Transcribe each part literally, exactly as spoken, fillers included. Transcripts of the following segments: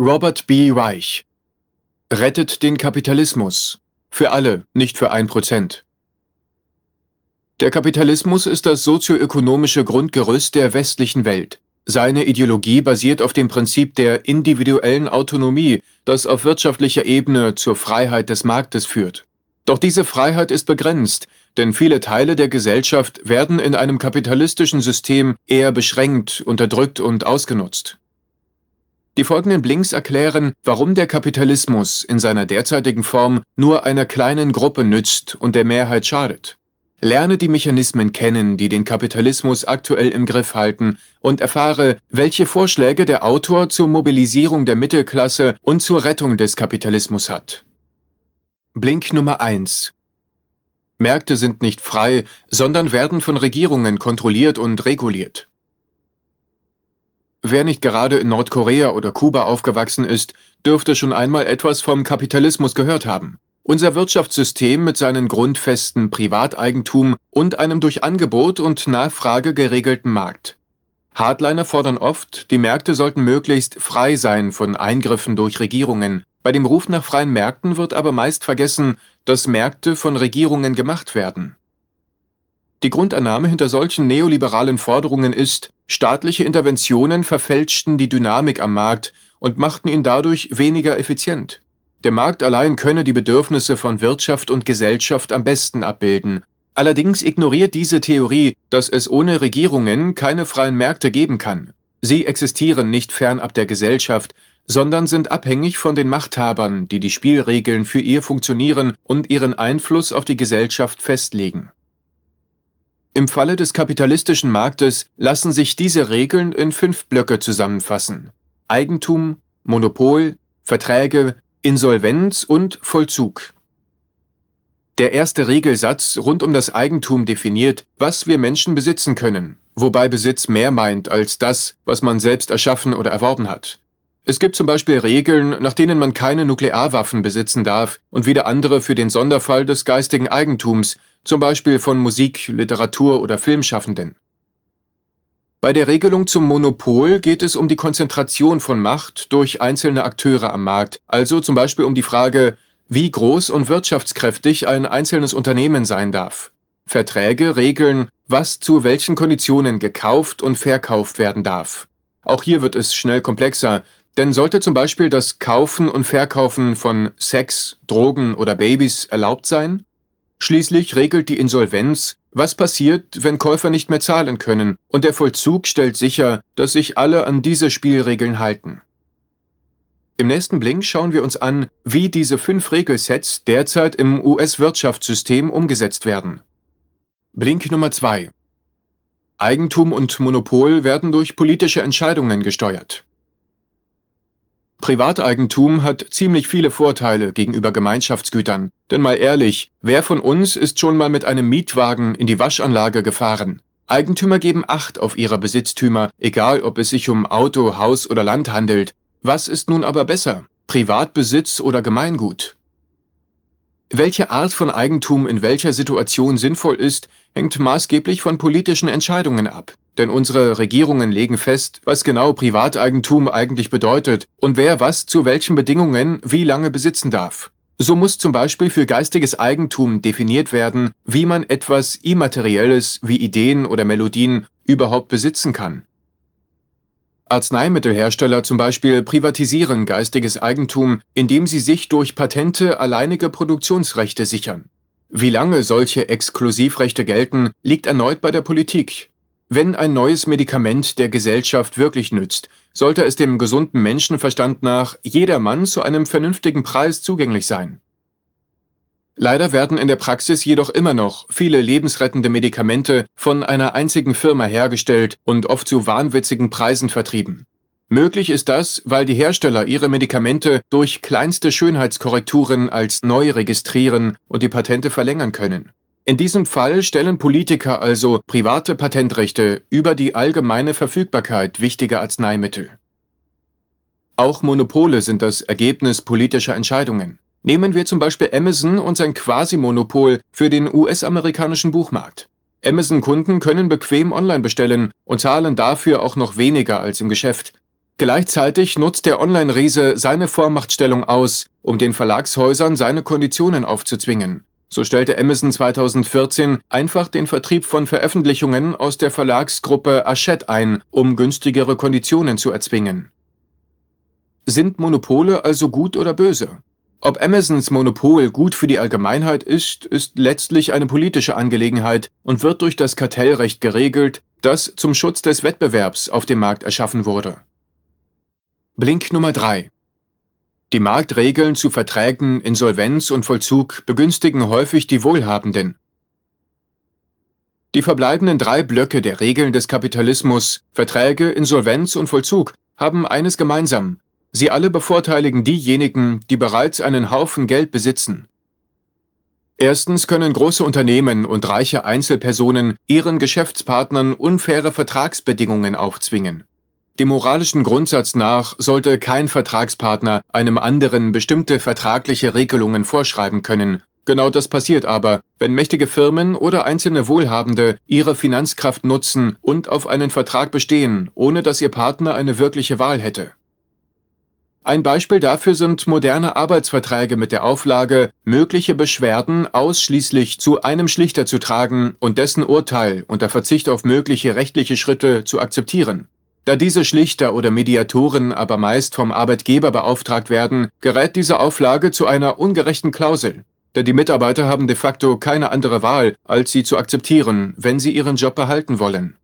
Robert B. Reich. Rettet den Kapitalismus. Für alle, nicht für ein Prozent. Der Kapitalismus ist das sozioökonomische Grundgerüst der westlichen Welt. Seine Ideologie basiert auf dem Prinzip der individuellen Autonomie, das auf wirtschaftlicher Ebene zur Freiheit des Marktes führt. Doch diese Freiheit ist begrenzt, denn viele Teile der Gesellschaft werden in einem kapitalistischen System eher beschränkt, unterdrückt und ausgenutzt. Die folgenden Blinks erklären, warum der Kapitalismus in seiner derzeitigen Form nur einer kleinen Gruppe nützt und der Mehrheit schadet. Lerne die Mechanismen kennen, die den Kapitalismus aktuell im Griff halten, und erfahre, welche Vorschläge der Autor zur Mobilisierung der Mittelklasse und zur Rettung des Kapitalismus hat. Blink Nummer eins. Märkte sind nicht frei, sondern werden von Regierungen kontrolliert und reguliert. Wer nicht gerade in Nordkorea oder Kuba aufgewachsen ist, dürfte schon einmal etwas vom Kapitalismus gehört haben. Unser Wirtschaftssystem mit seinen Grundfesten Privateigentum und einem durch Angebot und Nachfrage geregelten Markt. Hardliner fordern oft, die Märkte sollten möglichst frei sein von Eingriffen durch Regierungen. Bei dem Ruf nach freien Märkten wird aber meist vergessen, dass Märkte von Regierungen gemacht werden. Die Grundannahme hinter solchen neoliberalen Forderungen ist, staatliche Interventionen verfälschten die Dynamik am Markt und machten ihn dadurch weniger effizient. Der Markt allein könne die Bedürfnisse von Wirtschaft und Gesellschaft am besten abbilden. Allerdings ignoriert diese Theorie, dass es ohne Regierungen keine freien Märkte geben kann. Sie existieren nicht fernab der Gesellschaft, sondern sind abhängig von den Machthabern, die die Spielregeln für ihr Funktionieren und ihren Einfluss auf die Gesellschaft festlegen. Im Falle des kapitalistischen Marktes lassen sich diese Regeln in fünf Blöcke zusammenfassen: Eigentum, Monopol, Verträge, Insolvenz und Vollzug. Der erste Regelsatz rund um das Eigentum definiert, was wir Menschen besitzen können, wobei Besitz mehr meint als das, was man selbst erschaffen oder erworben hat. Es gibt zum Beispiel Regeln, nach denen man keine Nuklearwaffen besitzen darf und wieder andere für den Sonderfall des geistigen Eigentums, zum Beispiel von Musik-, Literatur- oder Filmschaffenden. Bei der Regelung zum Monopol geht es um die Konzentration von Macht durch einzelne Akteure am Markt, also zum Beispiel um die Frage, wie groß und wirtschaftskräftig ein einzelnes Unternehmen sein darf. Verträge regeln, was zu welchen Konditionen gekauft und verkauft werden darf. Auch hier wird es schnell komplexer, denn sollte zum Beispiel das Kaufen und Verkaufen von Sex, Drogen oder Babys erlaubt sein? Schließlich regelt die Insolvenz, was passiert, wenn Käufer nicht mehr zahlen können, und der Vollzug stellt sicher, dass sich alle an diese Spielregeln halten. Im nächsten Blink schauen wir uns an, wie diese fünf Regelsets derzeit im U S-Wirtschaftssystem umgesetzt werden. Blink Nummer zwei. Eigentum und Monopol werden durch politische Entscheidungen gesteuert. Privateigentum hat ziemlich viele Vorteile gegenüber Gemeinschaftsgütern. Denn mal ehrlich, wer von uns ist schon mal mit einem Mietwagen in die Waschanlage gefahren? Eigentümer geben Acht auf ihre Besitztümer, egal ob es sich um Auto, Haus oder Land handelt. Was ist nun aber besser? Privatbesitz oder Gemeingut? Welche Art von Eigentum in welcher Situation sinnvoll ist, hängt maßgeblich von politischen Entscheidungen ab. Denn unsere Regierungen legen fest, was genau Privateigentum eigentlich bedeutet und wer was zu welchen Bedingungen wie lange besitzen darf. So muss zum Beispiel für geistiges Eigentum definiert werden, wie man etwas Immaterielles wie Ideen oder Melodien überhaupt besitzen kann. Arzneimittelhersteller zum Beispiel privatisieren geistiges Eigentum, indem sie sich durch Patente alleinige Produktionsrechte sichern. Wie lange solche Exklusivrechte gelten, liegt erneut bei der Politik. Wenn ein neues Medikament der Gesellschaft wirklich nützt, sollte es dem gesunden Menschenverstand nach jedermann zu einem vernünftigen Preis zugänglich sein. Leider werden in der Praxis jedoch immer noch viele lebensrettende Medikamente von einer einzigen Firma hergestellt und oft zu wahnwitzigen Preisen vertrieben. Möglich ist das, weil die Hersteller ihre Medikamente durch kleinste Schönheitskorrekturen als neu registrieren und die Patente verlängern können. In diesem Fall stellen Politiker also private Patentrechte über die allgemeine Verfügbarkeit wichtiger Arzneimittel. Auch Monopole sind das Ergebnis politischer Entscheidungen. Nehmen wir zum Beispiel Amazon und sein Quasi-Monopol für den U S-amerikanischen Buchmarkt. Amazon-Kunden können bequem online bestellen und zahlen dafür auch noch weniger als im Geschäft. Gleichzeitig nutzt der Online-Riese seine Vormachtstellung aus, um den Verlagshäusern seine Konditionen aufzuzwingen. So stellte Amazon zweitausendvierzehn einfach den Vertrieb von Veröffentlichungen aus der Verlagsgruppe Hachette ein, um günstigere Konditionen zu erzwingen. Sind Monopole also gut oder böse? Ob Amazons Monopol gut für die Allgemeinheit ist, ist letztlich eine politische Angelegenheit und wird durch das Kartellrecht geregelt, das zum Schutz des Wettbewerbs auf dem Markt erschaffen wurde. Blink Nummer drei. Die Marktregeln zu Verträgen, Insolvenz und Vollzug begünstigen häufig die Wohlhabenden. Die verbleibenden drei Blöcke der Regeln des Kapitalismus, Verträge, Insolvenz und Vollzug, haben eines gemeinsam: Sie alle bevorteiligen diejenigen, die bereits einen Haufen Geld besitzen. Erstens können große Unternehmen und reiche Einzelpersonen ihren Geschäftspartnern unfaire Vertragsbedingungen aufzwingen. Dem moralischen Grundsatz nach sollte kein Vertragspartner einem anderen bestimmte vertragliche Regelungen vorschreiben können. Genau das passiert aber, wenn mächtige Firmen oder einzelne Wohlhabende ihre Finanzkraft nutzen und auf einen Vertrag bestehen, ohne dass ihr Partner eine wirkliche Wahl hätte. Ein Beispiel dafür sind moderne Arbeitsverträge mit der Auflage, mögliche Beschwerden ausschließlich zu einem Schlichter zu tragen und dessen Urteil unter Verzicht auf mögliche rechtliche Schritte zu akzeptieren. Da diese Schlichter oder Mediatoren aber meist vom Arbeitgeber beauftragt werden, gerät diese Auflage zu einer ungerechten Klausel. Denn die Mitarbeiter haben de facto keine andere Wahl, als sie zu akzeptieren, wenn sie ihren Job behalten wollen.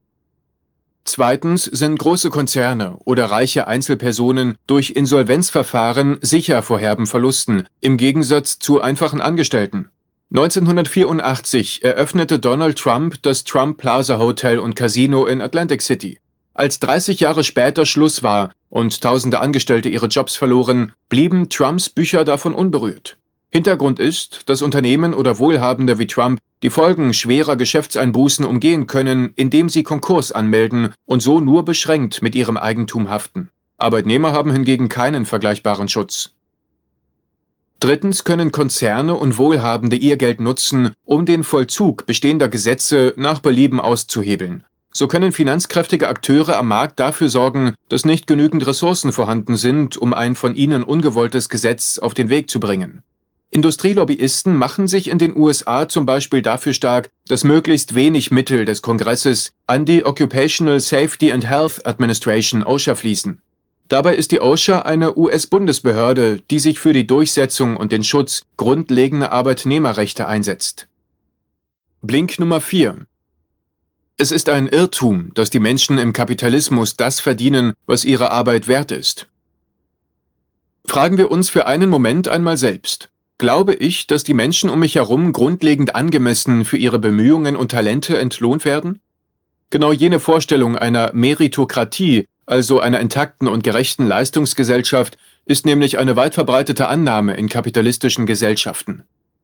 Zweitens sind große Konzerne oder reiche Einzelpersonen durch Insolvenzverfahren sicher vor herben Verlusten, im Gegensatz zu einfachen Angestellten. neunzehnhundertvierundachtzig eröffnete Donald Trump das Trump Plaza Hotel und Casino in Atlantic City. Als dreißig Jahre später Schluss war und tausende Angestellte ihre Jobs verloren, blieben Trumps Bücher davon unberührt. Hintergrund ist, dass Unternehmen oder Wohlhabende wie Trump die Folgen schwerer Geschäftseinbußen umgehen können, indem sie Konkurs anmelden und so nur beschränkt mit ihrem Eigentum haften. Arbeitnehmer haben hingegen keinen vergleichbaren Schutz. Drittens können Konzerne und Wohlhabende ihr Geld nutzen, um den Vollzug bestehender Gesetze nach Belieben auszuhebeln. So können finanzkräftige Akteure am Markt dafür sorgen, dass nicht genügend Ressourcen vorhanden sind, um ein von ihnen ungewolltes Gesetz auf den Weg zu bringen. Industrielobbyisten machen sich in den U S A zum Beispiel dafür stark, dass möglichst wenig Mittel des Kongresses an die Occupational Safety and Health Administration OSHA fließen. Dabei ist die OSHA eine U S-Bundesbehörde, die sich für die Durchsetzung und den Schutz grundlegender Arbeitnehmerrechte einsetzt. Blink Nummer vier. Es ist ein Irrtum, dass die Menschen im Kapitalismus das verdienen, was ihre Arbeit wert ist. Fragen wir uns für einen Moment einmal selbst. Glaube ich, dass die Menschen um mich herum grundlegend angemessen für ihre Bemühungen und Talente entlohnt werden? Genau jene Vorstellung einer Meritokratie, also einer intakten und gerechten Leistungsgesellschaft, ist nämlich eine weit verbreitete Annahme in kapitalistischen Gesellschaften.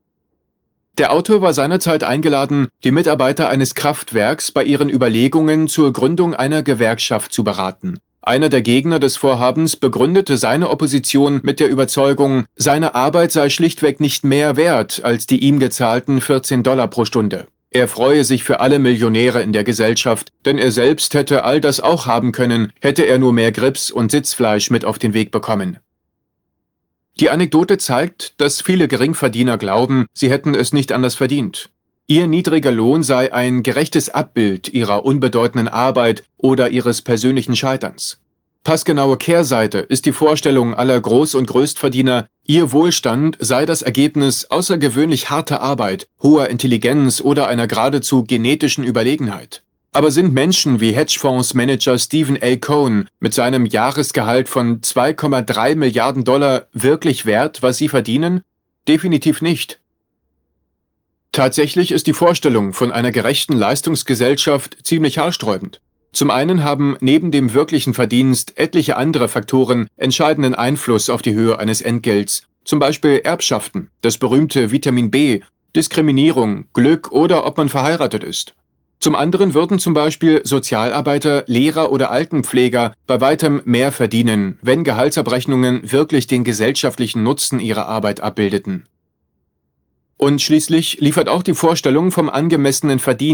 Der Autor war seinerzeit eingeladen, die Mitarbeiter eines Kraftwerks bei ihren Überlegungen zur Gründung einer Gewerkschaft zu beraten. Einer der Gegner des Vorhabens begründete seine Opposition mit der Überzeugung, seine Arbeit sei schlichtweg nicht mehr wert als die ihm gezahlten vierzehn Dollar pro Stunde. Er freue sich für alle Millionäre in der Gesellschaft, denn er selbst hätte all das auch haben können, hätte er nur mehr Grips und Sitzfleisch mit auf den Weg bekommen. Die Anekdote zeigt, dass viele Geringverdiener glauben, sie hätten es nicht anders verdient. Ihr niedriger Lohn sei ein gerechtes Abbild ihrer unbedeutenden Arbeit oder ihres persönlichen Scheiterns. Passgenaue Kehrseite ist die Vorstellung aller Groß- und Größtverdiener, ihr Wohlstand sei das Ergebnis außergewöhnlich harter Arbeit, hoher Intelligenz oder einer geradezu genetischen Überlegenheit. Aber sind Menschen wie Hedgefondsmanager Stephen A. Cohen mit seinem Jahresgehalt von zwei Komma drei Milliarden Dollar wirklich wert, was sie verdienen? Definitiv nicht. Tatsächlich ist die Vorstellung von einer gerechten Leistungsgesellschaft ziemlich haarsträubend. Zum einen haben neben dem wirklichen Verdienst etliche andere Faktoren entscheidenden Einfluss auf die Höhe eines Entgelts, zum Beispiel Erbschaften, das berühmte Vitamin B, Diskriminierung, Glück oder ob man verheiratet ist. Zum anderen würden zum Beispiel Sozialarbeiter, Lehrer oder Altenpfleger bei weitem mehr verdienen, wenn Gehaltsabrechnungen wirklich den gesellschaftlichen Nutzen ihrer Arbeit abbildeten. Und schließlich liefert auch die Vorstellung vom angemessenen Verdienst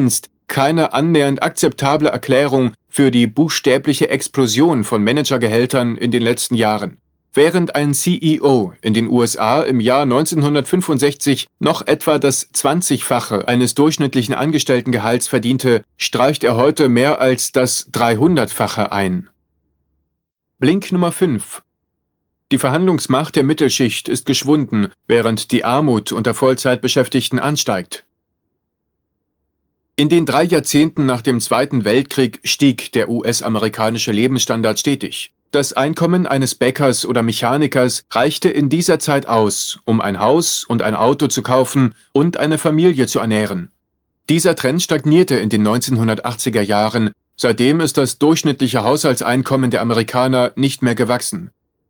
keine annähernd akzeptable Erklärung für die buchstäbliche Explosion von Managergehältern in den letzten Jahren. Während ein C E O in den U S A im Jahr neunzehnhundertfünfundsechzig noch etwa das zwanzigfache eines durchschnittlichen Angestelltengehalts verdiente, streicht er heute mehr als das dreihundertfache ein. Blink Nummer fünf. Die Verhandlungsmacht der Mittelschicht ist geschwunden, während die Armut unter Vollzeitbeschäftigten ansteigt. In den drei Jahrzehnten nach dem Zweiten Weltkrieg stieg der U S-amerikanische Lebensstandard stetig. Das Einkommen eines Bäckers oder Mechanikers reichte in dieser Zeit aus, um ein Haus und ein Auto zu kaufen und eine Familie zu ernähren. Dieser Trend stagnierte in den neunzehnhundertachtziger Jahren, seitdem ist das durchschnittliche Haushaltseinkommen der Amerikaner nicht mehr gewachsen.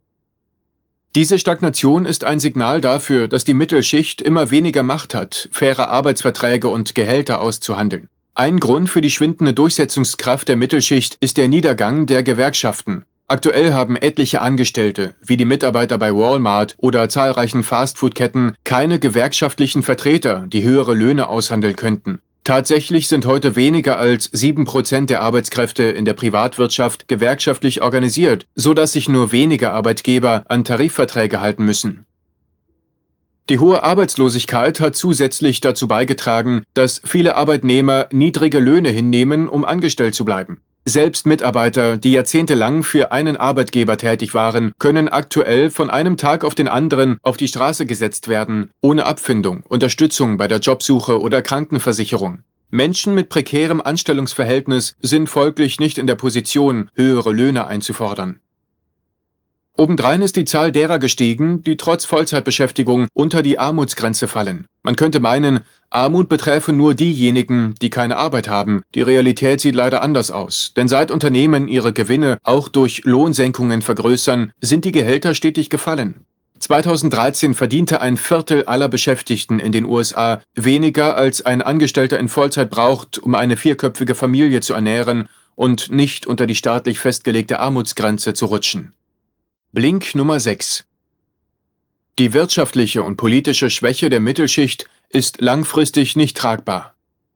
Diese Stagnation ist ein Signal dafür, dass die Mittelschicht immer weniger Macht hat, faire Arbeitsverträge und Gehälter auszuhandeln. Ein Grund für die schwindende Durchsetzungskraft der Mittelschicht ist der Niedergang der Gewerkschaften. Aktuell haben etliche Angestellte, wie die Mitarbeiter bei Walmart oder zahlreichen Fastfood-Ketten, keine gewerkschaftlichen Vertreter, die höhere Löhne aushandeln könnten. Tatsächlich sind heute weniger als sieben Prozent der Arbeitskräfte in der Privatwirtschaft gewerkschaftlich organisiert, sodass sich nur wenige Arbeitgeber an Tarifverträge halten müssen. Die hohe Arbeitslosigkeit hat zusätzlich dazu beigetragen, dass viele Arbeitnehmer niedrige Löhne hinnehmen, um angestellt zu bleiben. Selbst Mitarbeiter, die jahrzehntelang für einen Arbeitgeber tätig waren, können aktuell von einem Tag auf den anderen auf die Straße gesetzt werden, ohne Abfindung, Unterstützung bei der Jobsuche oder Krankenversicherung. Menschen mit prekärem Anstellungsverhältnis sind folglich nicht in der Position, höhere Löhne einzufordern. Obendrein ist die Zahl derer gestiegen, die trotz Vollzeitbeschäftigung unter die Armutsgrenze fallen. Man könnte meinen, Armut beträfe nur diejenigen, die keine Arbeit haben. Die Realität sieht leider anders aus, denn seit Unternehmen ihre Gewinne auch durch Lohnsenkungen vergrößern, sind die Gehälter stetig gefallen. zweitausenddreizehn verdiente ein Viertel aller Beschäftigten in den U S A weniger, als ein Angestellter in Vollzeit braucht, um eine vierköpfige Familie zu ernähren und nicht unter die staatlich festgelegte Armutsgrenze zu rutschen. Blink Nummer sechs. Die wirtschaftliche und politische Schwäche der Mittelschicht ist langfristig nicht tragbar.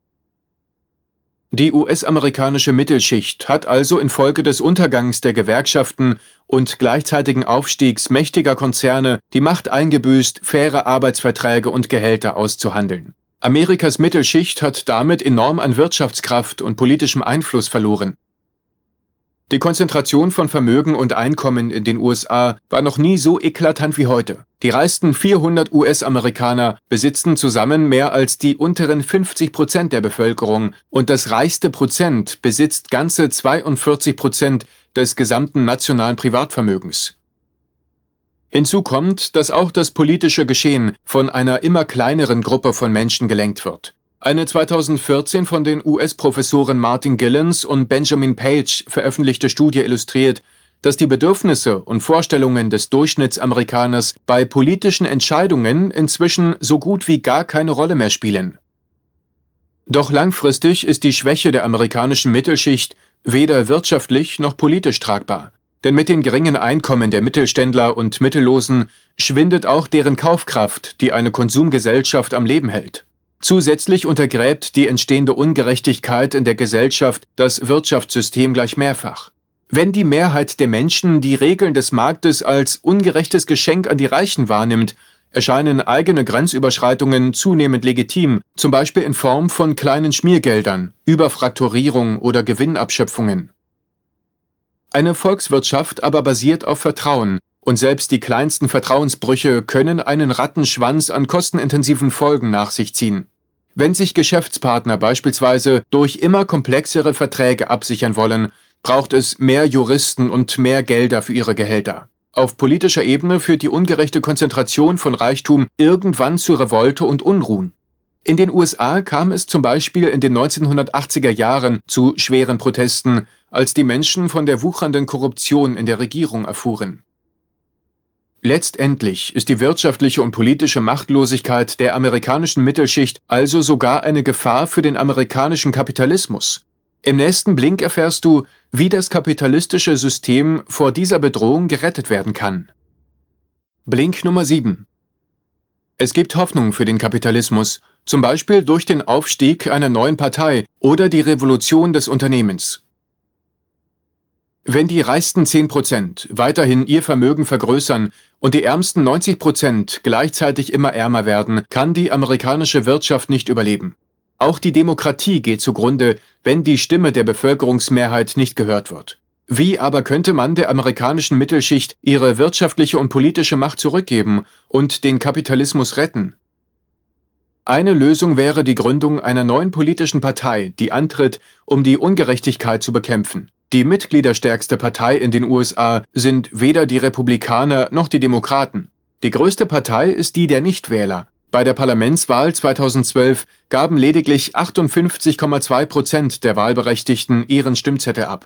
Die U S-amerikanische Mittelschicht hat also infolge des Untergangs der Gewerkschaften und gleichzeitigen Aufstiegs mächtiger Konzerne die Macht eingebüßt, faire Arbeitsverträge und Gehälter auszuhandeln. Amerikas Mittelschicht hat damit enorm an Wirtschaftskraft und politischem Einfluss verloren. Die Konzentration von Vermögen und Einkommen in den U S A war noch nie so eklatant wie heute. Die reichsten vierhundert U S-Amerikaner besitzen zusammen mehr als die unteren fünfzig Prozent der Bevölkerung und das reichste Prozent besitzt ganze zweiundvierzig Prozent des gesamten nationalen Privatvermögens. Hinzu kommt, dass auch das politische Geschehen von einer immer kleineren Gruppe von Menschen gelenkt wird. Eine zweitausendvierzehn von den U S-Professoren Martin Gillens und Benjamin Page veröffentlichte Studie illustriert, dass die Bedürfnisse und Vorstellungen des Durchschnittsamerikaners bei politischen Entscheidungen inzwischen so gut wie gar keine Rolle mehr spielen. Doch langfristig ist die Schwäche der amerikanischen Mittelschicht weder wirtschaftlich noch politisch tragbar. Denn mit den geringen Einkommen der Mittelständler und Mittellosen schwindet auch deren Kaufkraft, die eine Konsumgesellschaft am Leben hält. Zusätzlich untergräbt die entstehende Ungerechtigkeit in der Gesellschaft das Wirtschaftssystem gleich mehrfach. Wenn die Mehrheit der Menschen die Regeln des Marktes als ungerechtes Geschenk an die Reichen wahrnimmt, erscheinen eigene Grenzüberschreitungen zunehmend legitim, zum Beispiel in Form von kleinen Schmiergeldern, Überfrakturierung oder Gewinnabschöpfungen. Eine Volkswirtschaft aber basiert auf Vertrauen, und selbst die kleinsten Vertrauensbrüche können einen Rattenschwanz an kostenintensiven Folgen nach sich ziehen. Wenn sich Geschäftspartner beispielsweise durch immer komplexere Verträge absichern wollen, braucht es mehr Juristen und mehr Gelder für ihre Gehälter. Auf politischer Ebene führt die ungerechte Konzentration von Reichtum irgendwann zu Revolte und Unruhen. In den U S A kam es zum Beispiel in den neunzehnhundertachtziger Jahren zu schweren Protesten, als die Menschen von der wuchernden Korruption in der Regierung erfuhren. Letztendlich ist die wirtschaftliche und politische Machtlosigkeit der amerikanischen Mittelschicht also sogar eine Gefahr für den amerikanischen Kapitalismus. Im nächsten Blink erfährst du, wie das kapitalistische System vor dieser Bedrohung gerettet werden kann. Blink Nummer sieben. Es gibt Hoffnung für den Kapitalismus, zum Beispiel durch den Aufstieg einer neuen Partei oder die Revolution des Unternehmens. Wenn die reichsten zehn Prozent weiterhin ihr Vermögen vergrößern und die ärmsten neunzig Prozent gleichzeitig immer ärmer werden, kann die amerikanische Wirtschaft nicht überleben. Auch die Demokratie geht zugrunde, wenn die Stimme der Bevölkerungsmehrheit nicht gehört wird. Wie aber könnte man der amerikanischen Mittelschicht ihre wirtschaftliche und politische Macht zurückgeben und den Kapitalismus retten? Eine Lösung wäre die Gründung einer neuen politischen Partei, die antritt, um die Ungerechtigkeit zu bekämpfen. Die mitgliederstärkste Partei in den U S A sind weder die Republikaner noch die Demokraten. Die größte Partei ist die der Nichtwähler. Bei der Parlamentswahl zweitausendzwölf gaben lediglich achtundfünfzig Komma zwei Prozent der Wahlberechtigten ihren Stimmzettel ab.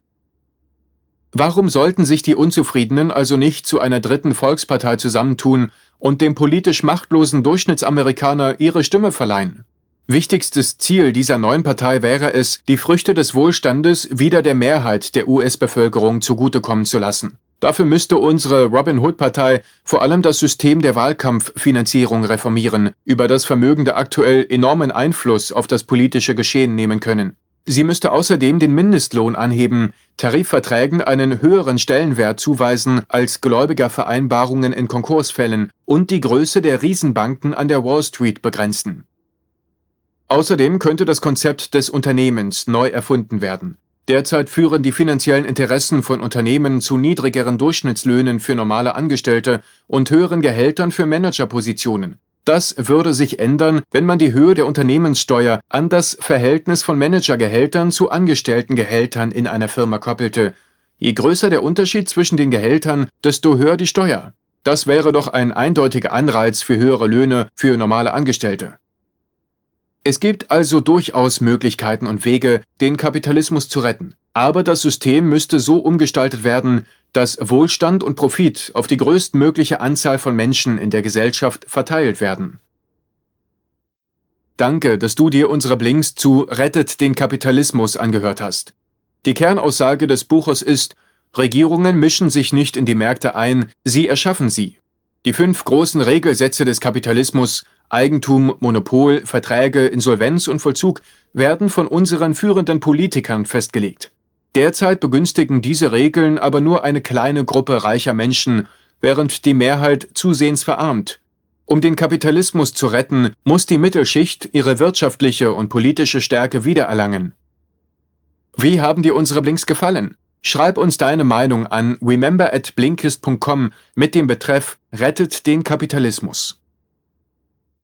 Warum sollten sich die Unzufriedenen also nicht zu einer dritten Volkspartei zusammentun und dem politisch machtlosen Durchschnittsamerikaner ihre Stimme verleihen? Wichtigstes Ziel dieser neuen Partei wäre es, die Früchte des Wohlstandes wieder der Mehrheit der U S-Bevölkerung zugutekommen zu lassen. Dafür müsste unsere Robin-Hood-Partei vor allem das System der Wahlkampffinanzierung reformieren, über das Vermögende aktuell enormen Einfluss auf das politische Geschehen nehmen können. Sie müsste außerdem den Mindestlohn anheben, Tarifverträgen einen höheren Stellenwert zuweisen als Gläubigervereinbarungen in Konkursfällen und die Größe der Riesenbanken an der Wall Street begrenzen. Außerdem könnte das Konzept des Unternehmens neu erfunden werden. Derzeit führen die finanziellen Interessen von Unternehmen zu niedrigeren Durchschnittslöhnen für normale Angestellte und höheren Gehältern für Managerpositionen. Das würde sich ändern, wenn man die Höhe der Unternehmenssteuer an das Verhältnis von Managergehältern zu Angestelltengehältern in einer Firma koppelte. Je größer der Unterschied zwischen den Gehältern, desto höher die Steuer. Das wäre doch ein eindeutiger Anreiz für höhere Löhne für normale Angestellte. Es gibt also durchaus Möglichkeiten und Wege, den Kapitalismus zu retten. Aber das System müsste so umgestaltet werden, dass Wohlstand und Profit auf die größtmögliche Anzahl von Menschen in der Gesellschaft verteilt werden. Danke, dass du dir unsere Blinks zu Rettet den Kapitalismus angehört hast. Die Kernaussage des Buches ist: Regierungen mischen sich nicht in die Märkte ein, sie erschaffen sie. Die fünf großen Regelsätze des Kapitalismus – Eigentum, Monopol, Verträge, Insolvenz und Vollzug – werden von unseren führenden Politikern festgelegt. Derzeit begünstigen diese Regeln aber nur eine kleine Gruppe reicher Menschen, während die Mehrheit zusehends verarmt. Um den Kapitalismus zu retten, muss die Mittelschicht ihre wirtschaftliche und politische Stärke wiedererlangen. Wie haben dir unsere Blinks gefallen? Schreib uns deine Meinung an remember at blinkist punkt com mit dem Betreff Rettet den Kapitalismus.